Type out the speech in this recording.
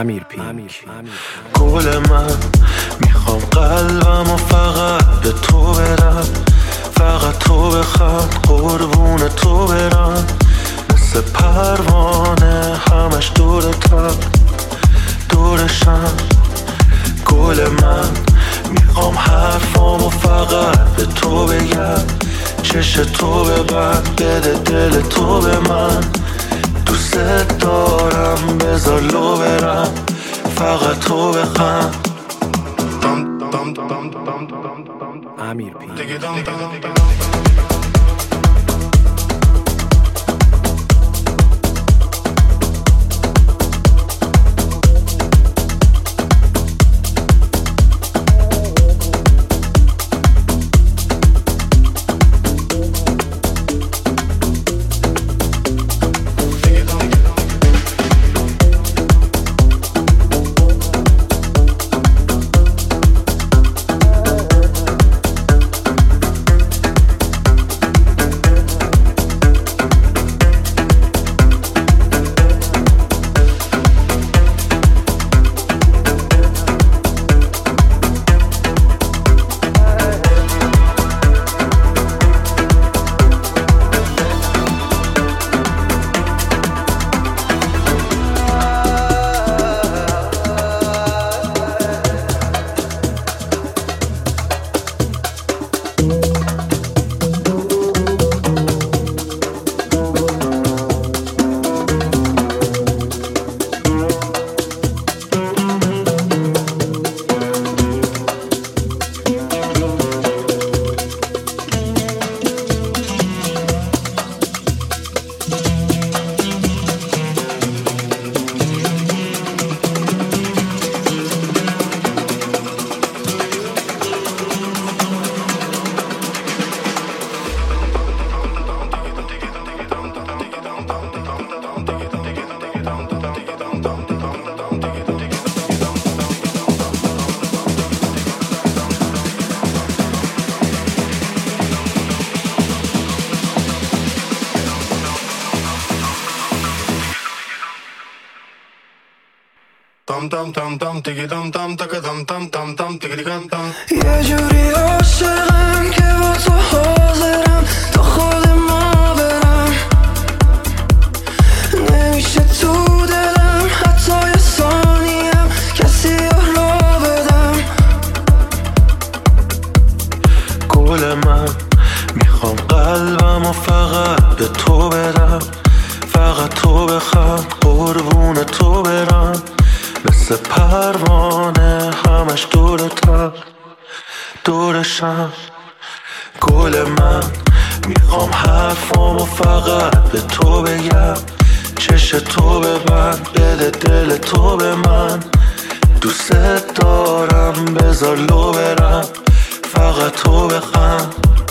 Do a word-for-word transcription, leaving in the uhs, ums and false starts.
امیر پینک. گل من میخوام قلبم و فقط به تو برم، فقط تو بخواد قربون تو برم، مثل پروانه همش دورتم دورشم. گل من میخوام حرفامو فقط به تو بگم، چش تو ببند بده دل تو به من، دوست دارم بذار لو برم، فقط تو بخم. امیر پینک. یه جوری عاشقم که با تو حاضرم تا خود ما برم، نمیشه تو دلم حتی یه ثانیم کسی را بدم. گل من میخوام قلبم و فقط به تو بدم، فقط تو بخواد قربون تو برم، مثل پروانه همش دورتم دورشم. گل من میخوام حرفامو فقط به تو بگم، چش تو ببند بده دل تو به من، دوست دارم بذار لو برم، فقط تو بخم.